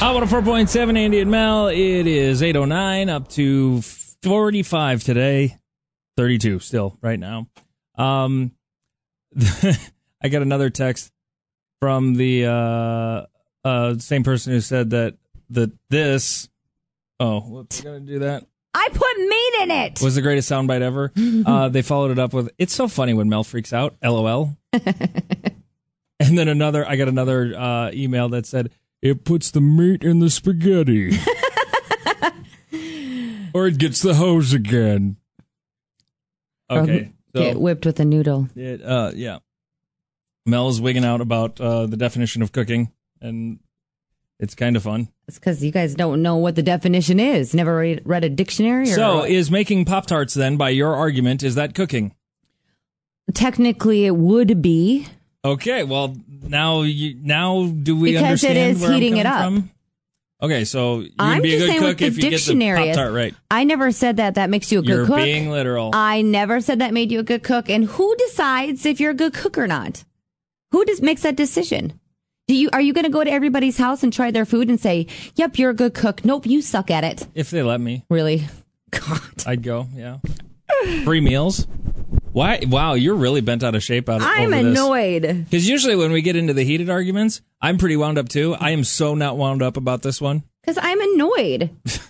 Hot 104.7, Andy and Mel. It is 8:09, up to 45 today. 32 still right now. I got another text from the same person who said that this. Oh, whoops, we're going to do that. I put meat in it. Was the greatest soundbite ever. They followed it up with, it's so funny when Mel freaks out, LOL. And then I got another email that said, it puts the meat in the spaghetti. Or it gets the hose again. Okay. Get whipped with a noodle. Yeah. Mel's wigging out about the definition of cooking, and it's kind of fun. It's because you guys don't know what the definition is. Never read a dictionary? So is making Pop-Tarts then, by your argument, is that cooking? Technically, it would be. Okay, well, now do we because understand it is where heating I'm it up. From? Okay, so you'd I'm be a just good saying cook with the if you get the Pop-Tart right. I never said that makes you a good cook. You're being literal. I never said that made you a good cook. And who decides if you're a good cook or not? Who makes that decision? Are you going to go to everybody's house and try their food and say, yep, you're a good cook. Nope, you suck at it. If they let me. Really? God. I'd go, yeah. Free meals. Why? Wow, you're really bent out of shape I'm annoyed. Because usually when we get into the heated arguments, I'm pretty wound up too. I am so not wound up about this one. Because I'm annoyed.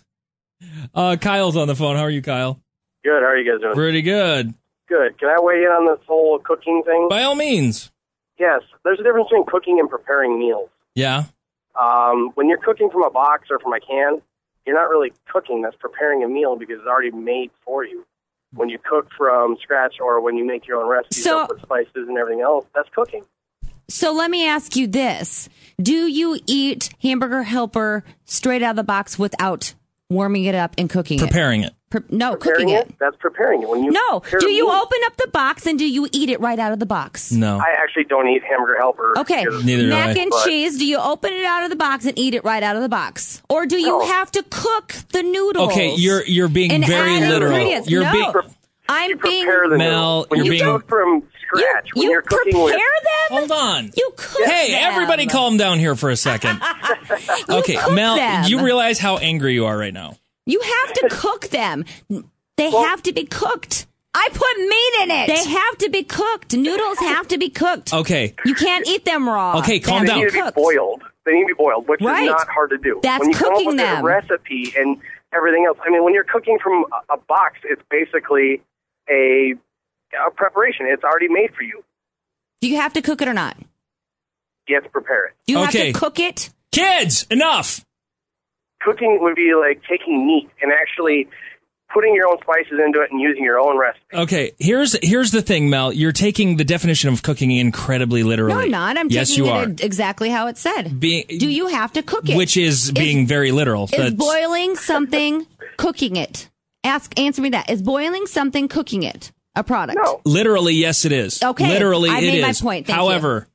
Kyle's on the phone. How are you, Kyle? Good. How are you guys doing? Pretty good. Good. Can I weigh in on this whole cooking thing? By all means. Yes. There's a difference between cooking and preparing meals. Yeah. When you're cooking from a box or from a can, you're not really cooking. That's preparing a meal because it's already made for you. When you cook from scratch or when you make your own recipes with spices and everything else, that's cooking. So let me ask you this. Do you eat Hamburger Helper straight out of the box without warming it up and cooking Preparing it? Cooking it. That's preparing it. When you do you open up the box and do you eat it right out of the box? No. I actually don't eat Hamburger Helper. Okay. Neither Mac do I. and cheese, do you open it out of the box and eat it right out of the box? Or do you have to cook the noodles? Okay, you're being and very add literal. ingredients? You're no. being I'm being Mel, when you're you being cook from scratch. When you're cooking prepare with them? Hold on. You cook Hey, them. everybody calm down here for a second. Okay, cook Mel, them. you realize how angry you are right now. You have to cook them. They have to be cooked. I put meat in it. They have to be cooked. Noodles have to be cooked. Okay. You can't eat them raw. Okay, calm they down. need to be boiled. They need to be boiled, which is not hard to do. That's when you cooking come up with them. a recipe and everything else. I mean, when you're cooking from a box, it's basically a preparation. It's already made for you. Do you have to cook it or not? You have to prepare it. Do you have to cook it? Kids, enough! Cooking would be like taking meat and actually putting your own spices into it and using your own recipe. Okay, here's the thing, Mel. You're taking the definition of cooking incredibly literally. No, I'm not. I'm yes, taking you are. it exactly how it said. Do you have to cook it? Which is being very literal. Is boiling something cooking it? Answer me that. Is boiling something cooking it? A product? No. Literally, yes, it is. Okay. Literally, I made it my is. point. Thank However,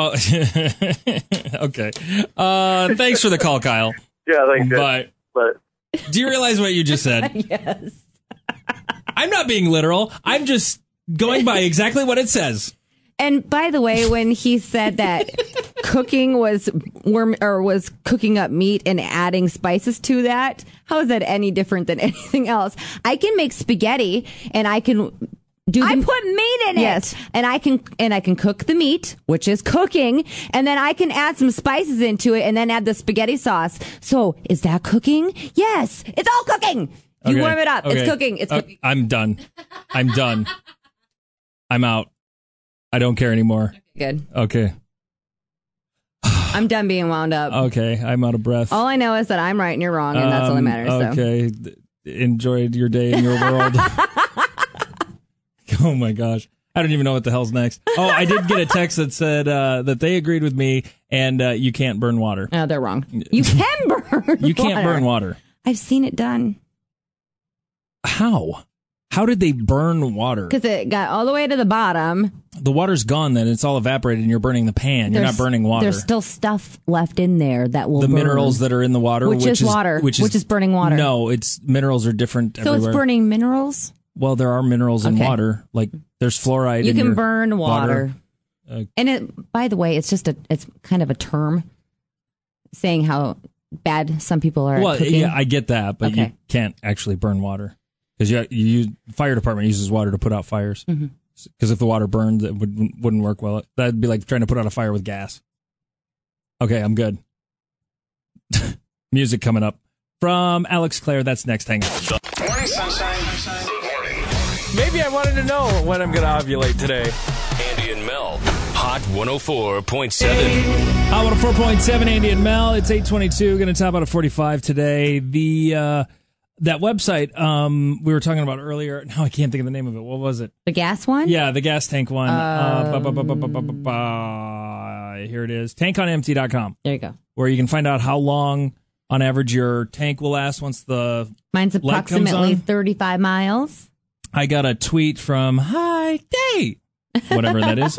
okay. Thanks for the call, Kyle. Yeah, thanks. But do you realize what you just said? Yes. I'm not being literal. I'm just going by exactly what it says. And by the way, when he said that cooking was cooking up meat and adding spices to that, how is that any different than anything else? I can make spaghetti and I can do. I put meat in it. Yes, and I can cook the meat, which is cooking, and then I can add some spices into it and then add the spaghetti sauce. So is that cooking? Yes, it's all cooking. You warm it up. It's cooking. It's cooking. I'm done. I'm done. I'm out. I don't care anymore. Good. Okay. I'm done being wound up. Okay. I'm out of breath. All I know is that I'm right and you're wrong, and that's all that matters. Okay. Enjoyed your day in your world. Oh, my gosh. I don't even know what the hell's next. Oh, I did get a text that said that they agreed with me, and you can't burn water. No, they're wrong. You can burn You can't burn water. I've seen it done. How? How did they burn water? Because it got all the way to the bottom. The water's gone then. It's all evaporated and you're burning the pan. You're not burning water. There's still stuff left in there that will burn. The minerals that are in the water. Which is water. Which is burning water. No, minerals are different everywhere. So it's burning minerals? Well, there are minerals in water. Like there's fluoride in your You can burn water. And it, by the way, it's kind of a term saying how bad some people are Well, at cooking? yeah, I get that, but you can't actually burn water because fire department uses water to put out fires. Because if the water burned, it wouldn't work well. That'd be like trying to put out a fire with gas. Okay, I'm good. Music coming up from Alex Clare. That's next. Hang on. Morning, sunshine. Good morning. Maybe I wanted to know when I'm going to ovulate today. Andy and Mel, Hot 104.7. Hot 104.7, Andy and Mel. It's 8:22. Going to top out at 45 today. That website we were talking about earlier. Now I can't think of the name of it. What was it? The gas one? Yeah, the gas tank one. Here it is. Tankonempty.com. There you go. Where you can find out how long, on average, your tank will last once the Mine's light comes approximately on. 35 miles. I got a tweet from Hi Day, whatever that is.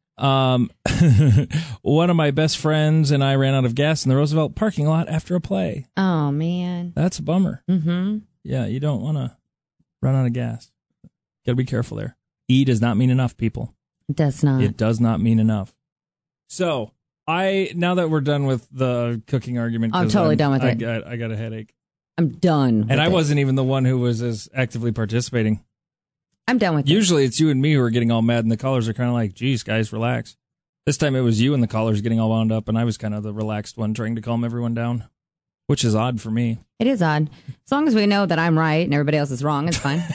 One of my best friends and I ran out of gas in the Roosevelt parking lot after a play. Oh, man. That's a bummer. Mm-hmm. Yeah, you don't want to run out of gas. Got to be careful there. E does not mean enough, people. It does not. It does not mean enough. So, now that we're done with the cooking argument, I'm totally done with it. I got a headache. I'm done. And I wasn't even the one who was as actively participating. I'm done with it. Usually it's you and me who are getting all mad, and the callers are kind of like, geez, guys, relax. This time it was you and the callers getting all wound up, and I was kind of the relaxed one trying to calm everyone down, which is odd for me. It is odd. As long as we know that I'm right and everybody else is wrong, it's fine.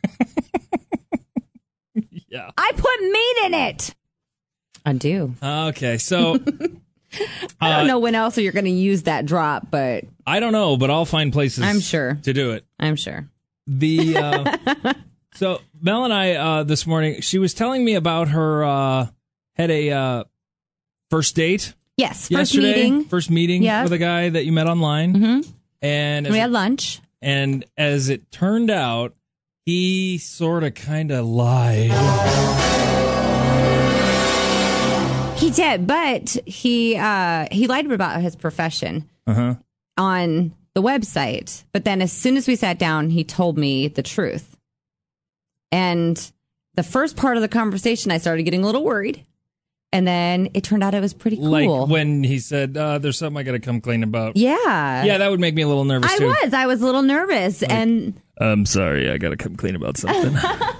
Yeah. I put meat in it. I do. Okay, so... I don't know when else you're going to use that drop, but... I don't know, but I'll find places I'm sure. to do it. I'm sure. So Mel and I this morning, she was telling me about her had a first date. Yes, First meeting Yeah. with a guy that you met online. Mm-hmm. And we had lunch. And as it turned out, he sort of kind of lied. He did, but he lied about his profession on the website. But then as soon as we sat down, he told me the truth. And the first part of the conversation, I started getting a little worried. And then it turned out it was pretty cool. Like when he said, there's something I got to come clean about. Yeah. Yeah, that would make me a little nervous, too. I was a little nervous. Like, and I'm sorry, I got to come clean about something.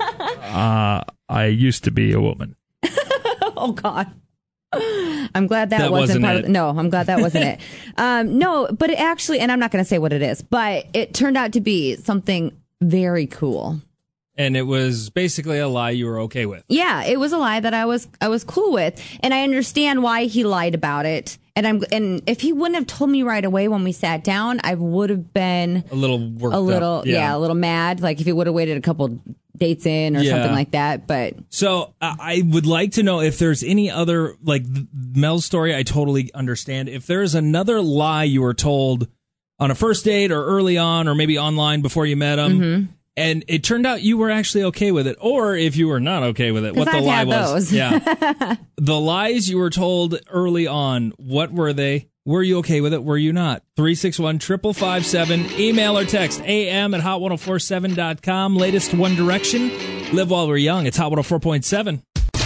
I used to be a woman. Oh, God. I'm glad that wasn't part it. of no, I'm glad that wasn't it. No, but it actually, and I'm not going to say what it is, but it turned out to be something very cool. And it was basically a lie you were okay with. Yeah, it was a lie that I was cool with, and I understand why he lied about it. And if he wouldn't have told me right away when we sat down, I would have been a little worked a little up. Yeah, a little mad. Like if he would have waited a couple dates in or something like that. But so I would like to know if there's any other, like Mel's story. I totally understand. If there's another lie you were told on a first date or early on or maybe online before you met him. Mm-hmm. And it turned out you were actually okay with it, or if you were not okay with it, what the I've lie had was. those. Yeah. The lies you were told early on, what were they? Were you okay with it? Were you not? 361-5557. Email or text am@hot1047.com. Latest One Direction. Live while we're young. It's Hot 104.7.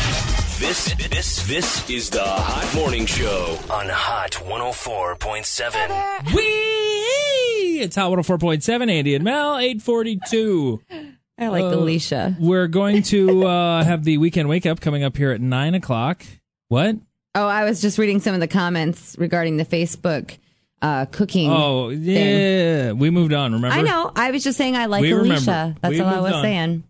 This is the Hot Morning Show on Hot 104.7. It's Hot 104.7. Andy and Mel, 842. I like Alicia. We're going to have the weekend wake up coming up here at 9 o'clock. What? Oh, I was just reading some of the comments regarding the Facebook cooking. Oh, yeah. We moved on, remember? I know. I was just saying I like We Alicia. remember. That's We all I moved was on. saying.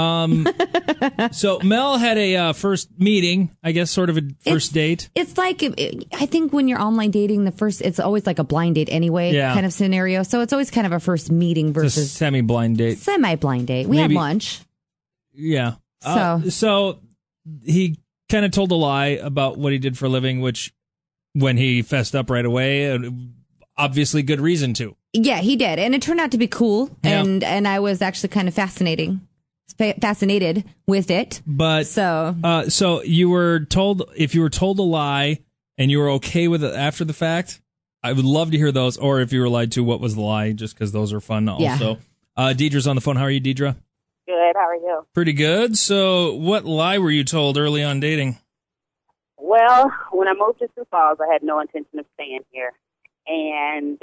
So Mel had a first meeting, I guess, sort of a first date. It's like, I think when you're online dating, it's always like a blind date anyway, kind of scenario. So it's always kind of a first meeting It's a versus semi-blind date. semi-blind date. We had Maybe. lunch. Yeah. So So he kind of told a lie about what he did for a living, which when he fessed up right away, obviously good reason to. Yeah, he did. And it turned out to be cool. Yeah. And I was actually kind of fascinated with it. But so you were told, if you were told a lie and you were okay with it after the fact, I would love to hear those. Or if you were lied to, what was the lie? Just because those are fun also. Deidre's on the phone. How are you, Deidre? Good. How are you? Pretty good. So what lie were you told early on dating? Well, when I moved to Sioux Falls, I had no intention of staying here. And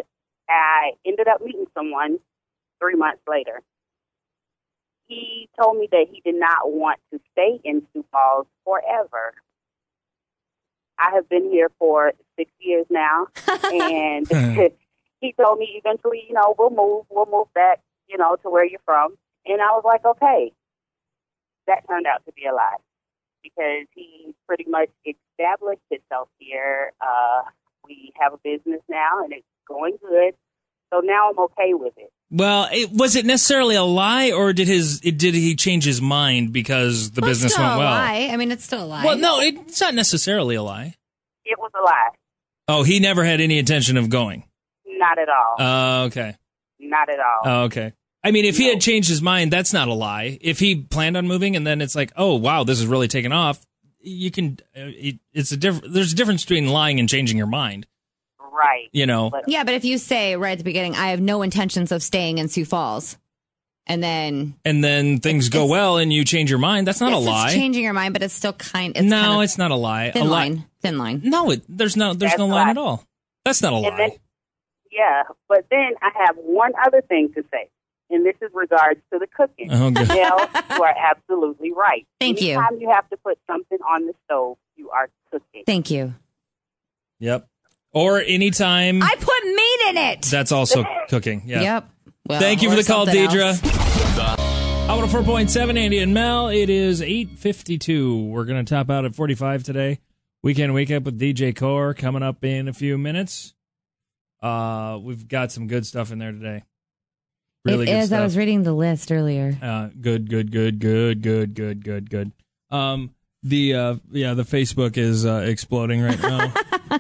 I ended up meeting someone 3 months later. He told me that he did not want to stay in Sioux Falls forever. I have been here for 6 years now, and he told me eventually, we'll move back, to where you're from. And I was like, okay. That turned out to be a lie because he pretty much established himself here. We have a business now, and it's going good. So now I'm okay with it. Well, was it necessarily a lie, or did he change his mind because the business went well? It's still a lie. I mean, it's still a lie. Well, no, it's not necessarily a lie. It was a lie. Oh, he never had any intention of going? Not at all. Okay. Not at all. Okay. I mean, if he had changed his mind, that's not a lie. If he planned on moving and then it's like, oh, wow, this is really taking off, you can. There's a difference between lying and changing your mind. Right. Yeah, but if you say right at the beginning, I have no intentions of staying in Sioux Falls, and then things go well and you change your mind, that's not a lie. It's changing your mind, but it's still it's not a lie. Thin line. No, there's no line at all. That's not a lie. Then, yeah, but then I have one other thing to say, and this is regards to the cooking. Oh, good. Mel, you are absolutely right. Thank you. Anytime you have to put something on the stove, you are cooking. Thank you. Yep. Or anytime I put meat in it. That's also cooking. Yeah. Yep. Well, thank you for the call, Deidre. Else. Out of 4.7, Andy and Mel. It is 8:52. We're going to top out at 45 today. Weekend Wake Up with DJ Core coming up in a few minutes. We've got some good stuff in there today. Really good stuff. I was reading the list earlier. Good. The Facebook is exploding right now.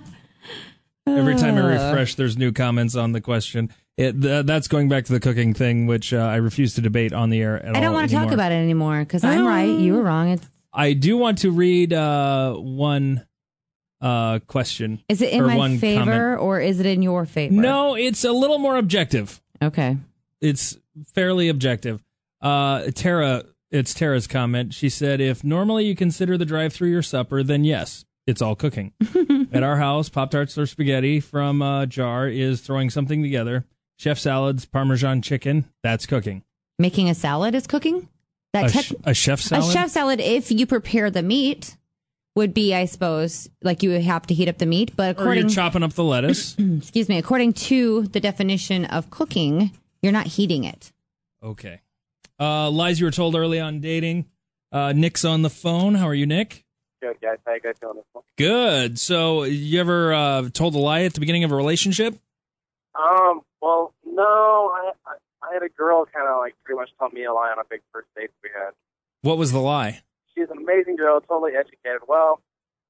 Every time I refresh, there's new comments on the question. That's going back to the cooking thing, which I refuse to debate on the air at all. I don't want to talk about it anymore because I'm right. You were wrong. I do want to read one question. Is it in my favor or is it in your favor? No, it's a little more objective. Okay. It's fairly objective. It's Tara's comment. She said, if normally you consider the drive-thru your supper, then yes, it's all cooking. At our house, Pop-Tarts or spaghetti from a jar is throwing something together. Chef salads, Parmesan chicken, that's cooking. Making a salad is cooking? A chef salad? A chef salad, if you prepare the meat, would be, I suppose, like you would have to heat up the meat. But or you're chopping up the lettuce. Excuse me. According to the definition of cooking, you're not heating it. Okay. Lies, you were told early on dating. Nick's on the phone. How are you, Nick? Good, guys. How you guys doing this one? Good. So, you ever told a lie at the beginning of a relationship? Well, no. I had a girl kind of like pretty much tell me a lie on a big first date we had. What was the lie? She's an amazing girl, totally educated. Well,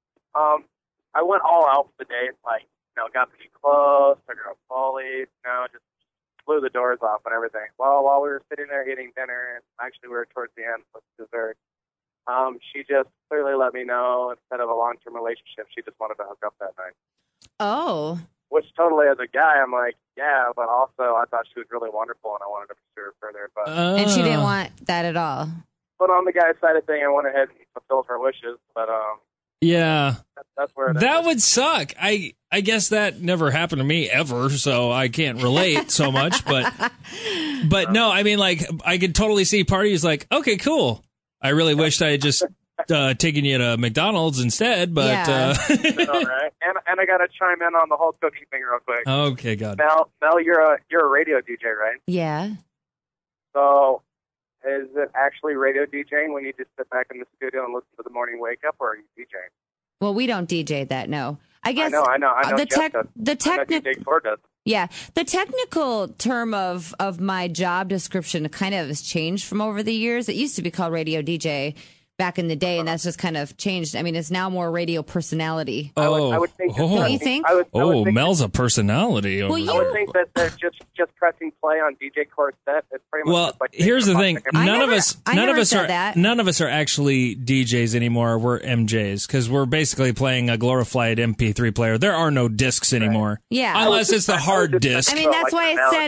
I went all out for the date, like, got pretty close, took her to Follies, just blew the doors off and everything. Well, while we were sitting there eating dinner, and actually we were towards the end with dessert, she just clearly let me know instead of a long-term relationship, she just wanted to hook up that night. Oh. Which totally, as a guy, I'm like, yeah, but also I thought she was really wonderful and I wanted to pursue her further. But and she didn't want that at all. But on the guy's side of thing, I went ahead and fulfilled her wishes. But yeah, that's where that would suck. I guess that never happened to me ever, so I can't relate so much. But no, I mean, like, I could totally see parties like, okay, cool. I really wished I had just taken you to McDonald's instead, but yeah. All right. And I got to chime in on the whole cooking thing real quick. Okay, God. Mel, you're a radio DJ, right? Yeah. So, is it actually radio DJing when you just sit back in the studio and listen to the morning wake up, or are you DJing? Well, we don't DJ that. No, I guess I know. The technical DJ Core does. Yeah, the technical term of my job description kind of has changed from over the years. It used to be called radio DJ back in the day, and that's just kind of changed. I mean, it's now more radio personality. I would think. Don't you think? Mel's a personality. I would think that they're just pressing play on DJ Core's set. It's pretty much well, like here's the thing: none of us are actually DJs anymore. We're MJs because we're basically playing a glorified MP3 player. There are no discs anymore. Yeah, unless it's the hard disc. I mean, that's why I said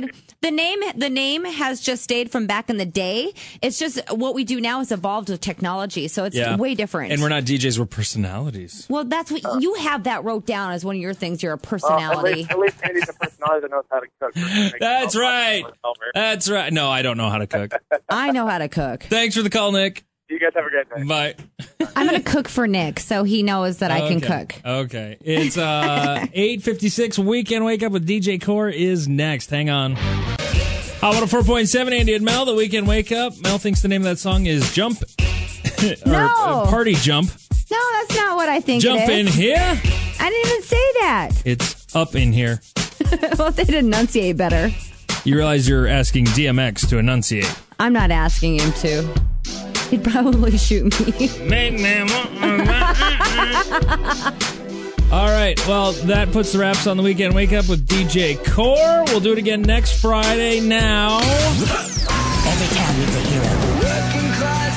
The name has just stayed from back in the day. It's just what we do now has evolved with technology, so it's way different. And we're not DJs, we're personalities. Well, that's what you have that wrote down as one of your things. You're a personality. At least Andy's a personality that knows how to cook. That's right. That's right. No, I don't know how to cook. I know how to cook. Thanks for the call, Nick. You guys have a great day. Bye. I'm going to cook for Nick so he knows that I can cook. Okay. It's 8:56. Weekend Wake Up with DJ Core is next. Hang on. 104.7, Andy and Mel, the Weekend Wake Up. Mel thinks the name of that song is Jump. No. Party Jump. No, that's not what I think Jump it is. in here. I didn't even say that. It's up in here. Well, they did enunciate better. You realize you're asking DMX to enunciate. I'm not asking him to. He'd probably shoot me. All right, well, that puts the wraps on the Weekend Wake Up with DJ Core. We'll do it again next Friday now. Every time he's a hero. Working class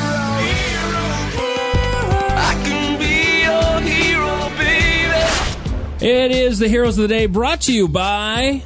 hero. I can be your hero, baby. It is the Heroes of the Day, brought to you by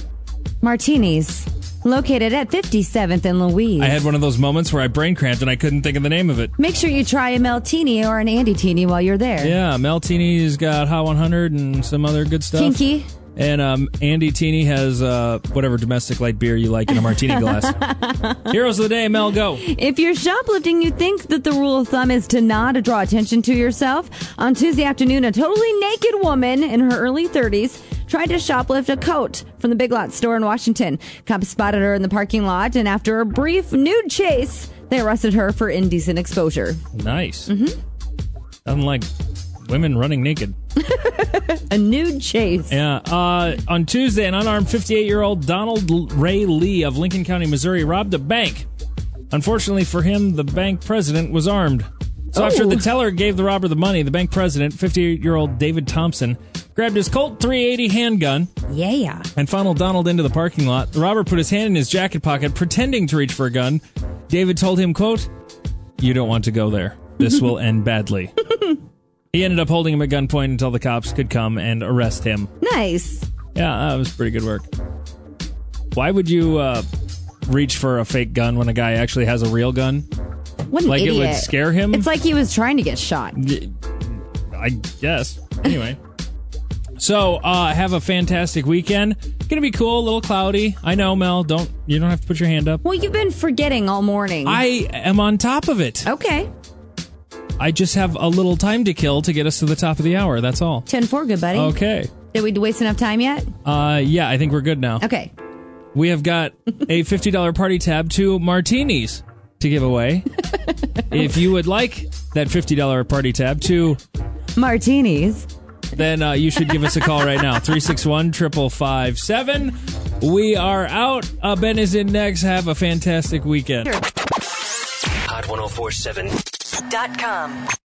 Martinis, located at 57th and Louise. I had one of those moments where I brain cramped and I couldn't think of the name of it. Make sure you try a Meltini or an Andy Teeny while you're there. Yeah, Meltini's got Hot 100 and some other good stuff. Kinky. And Andy Teeny has whatever domestic light beer you like in a martini glass. Heroes of the Day, Mel, go. If you're shoplifting, you think that the rule of thumb is to not draw attention to yourself. On Tuesday afternoon, a totally naked woman in her early 30s tried to shoplift a coat from the Big Lots store in Washington. Cops spotted her in the parking lot, and after a brief nude chase, they arrested her for indecent exposure. Nice. Mm-hmm. Unlike women running naked. A nude chase. Yeah. On Tuesday, an unarmed 58-year-old Donald Ray Lee of Lincoln County, Missouri, robbed a bank. Unfortunately for him, the bank president was armed. So after the teller gave the robber the money, the bank president, 58-year-old David Thompson, grabbed his Colt .380 handgun and funneled Donald into the parking lot. The robber put his hand in his jacket pocket, pretending to reach for a gun. David told him, quote, "You don't want to go there. This will end badly." He ended up holding him at gunpoint until the cops could come and arrest him. Nice. Yeah, that was pretty good work. Why would you reach for a fake gun when a guy actually has a real gun? What an idiot. It would scare him? It's like he was trying to get shot. I guess. Anyway. So, have a fantastic weekend. Gonna be cool, a little cloudy. I know, Mel, you don't have to put your hand up. Well, you've been forgetting all morning. I am on top of it. Okay. I just have a little time to kill to get us to the top of the hour, that's all. 10-4, good buddy. Okay. Did we waste enough time yet? Yeah, I think we're good now. Okay. We have got a $50 party tab to Martinis to give away. If you would like that $50 party tab to Martinis, then you should give us a call right now. 361-555-7. We are out. Ben is in next. Have a fantastic weekend. Hot 1047.com.